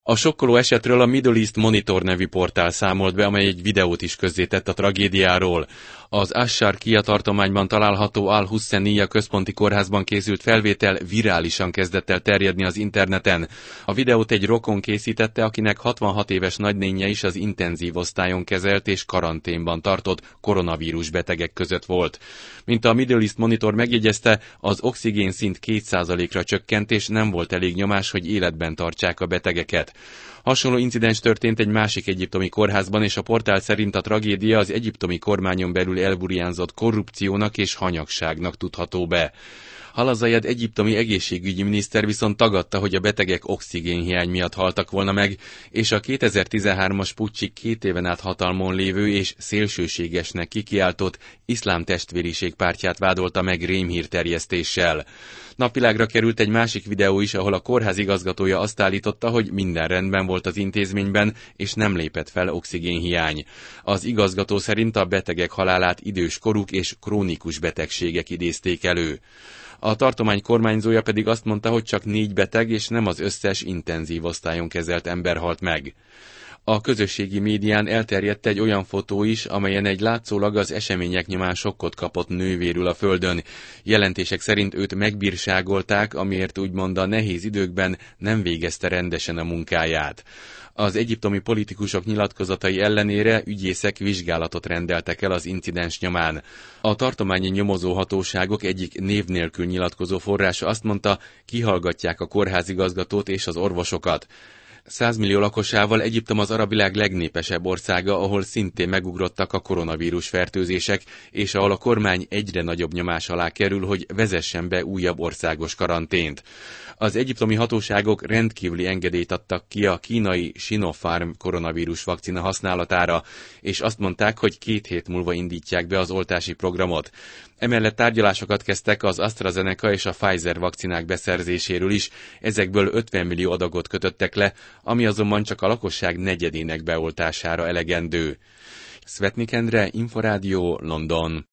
A sokkoló esetről a Middle East Monitor nevű portál számolt be, amely egy videót is közzétett a tragédiáról. Az Ash-Sharqiya tartományban található Al-Husseiniya központi kórházban készült felvétel virálisan kezdett el terjedni az interneten. A videót egy rokon készítette, akinek 66 éves nagynénje is az intenzív osztályon kezelt és karanténban tartott koronavírus betegek között volt. Mint a Middle East Monitor megjegyezte, az oxigénszint 2%-ra csökkent, és nem volt elég nyomás, hogy életben tartsák a betegeket. Hasonló incidens történt egy másik egyiptomi kórházban, és a portál szerint a tragédia az egyiptomi kormányon belül elburjánzott korrupciónak és hanyagságnak tudható be. Al-Zayed egyiptomi egészségügyi miniszter viszont tagadta, hogy a betegek oxigénhiány miatt haltak volna meg, és a 2013-as puccsig 2 éven át hatalmon lévő és szélsőségesnek kikiáltott iszlám testvériség pártját vádolta meg rémhírterjesztéssel. Napvilágra került egy másik videó is, ahol a kórház igazgatója azt állította, hogy minden rendben volt az intézményben, és nem lépett fel oxigénhiány. Az igazgató szerint a betegek halálát idős koruk és krónikus betegségek idézték elő. A tartomány kormányzója pedig azt mondta, hogy csak 4 beteg és nem az összes intenzív osztályon kezelt ember halt meg. A közösségi médián elterjedt egy olyan fotó is, amelyen egy látszólag az események nyomán sokkot kapott nő vérül a földön. Jelentések szerint őt megbírságolták, amiért úgymond a nehéz időkben nem végezte rendesen a munkáját. Az egyiptomi politikusok nyilatkozatai ellenére ügyészek vizsgálatot rendeltek el az incidens nyomán. A tartományi nyomozóhatóságok egyik név nélkül nyilatkozó forrása azt mondta, kihallgatják a kórházigazgatót és az orvosokat. 100 millió lakosával Egyiptom az arab világ legnépesebb országa, ahol szintén megugrottak a koronavírus fertőzések, és ahol a kormány egyre nagyobb nyomás alá kerül, hogy vezessen be újabb országos karantént. Az egyiptomi hatóságok rendkívüli engedélyt adtak ki a kínai Sinopharm koronavírus vakcina használatára, és azt mondták, hogy 2 hét múlva indítják be az oltási programot. Emellett tárgyalásokat kezdtek az AstraZeneca és a Pfizer vakcinák beszerzéséről is, ezekből 50 millió adagot kötöttek le, ami azonban csak a lakosság negyedének beoltására elegendő. Szvetnik Endre, Inforádió, London.